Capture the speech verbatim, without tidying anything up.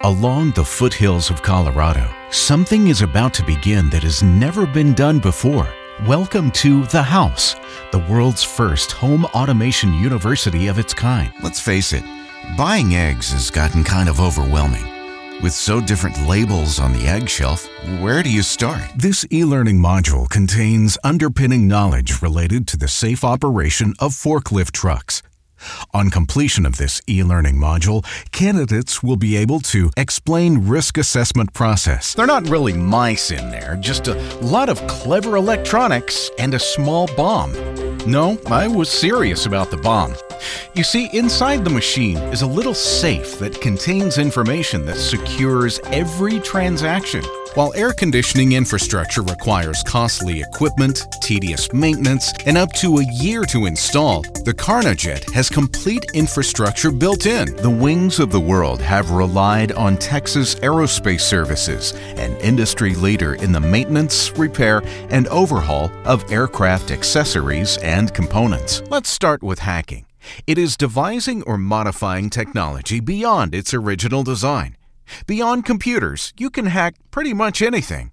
Along the foothills of Colorado, something is about to begin that has never been done before. Welcome to The House, the world's first home automation university of its kind. Let's face it, buying eggs has gotten kind of overwhelming. With so different labels on the egg shelf, where do you start? This e-learning module contains underpinning knowledge related to the safe operation of forklift trucks. On completion of this e-learning module, candidates will be able to explain risk assessment process. They're not really mice in there, just a lot of clever electronics and a small bomb. No, I was serious about the bomb. You see, inside the machine is a little safe that contains information that secures every transaction. While air conditioning infrastructure requires costly equipment, tedious maintenance, and up to a year to install, the Carnajet has complete infrastructure built in. The wings of the world have relied on Texas Aerospace Services, an industry leader in the maintenance, repair, and overhaul of aircraft accessories and components. Let's start with hacking. It is devising or modifying technology beyond its original design. Beyond computers, you can hack pretty much anything.